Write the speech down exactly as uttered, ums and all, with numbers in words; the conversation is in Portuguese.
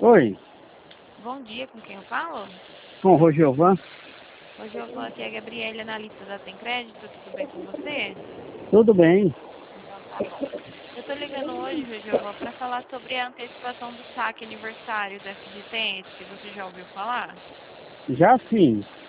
Oi, Bom dia, com quem eu falo? com o Rogiovan. Hoje eu vou aqui a Gabriela, analista da Tem Crédito, tudo bem com você? Tudo bem? Então tá bom. Eu tô ligando hoje, Rogiovan, para falar sobre a antecipação do saque aniversário da F G T, que você já ouviu falar? Já sim.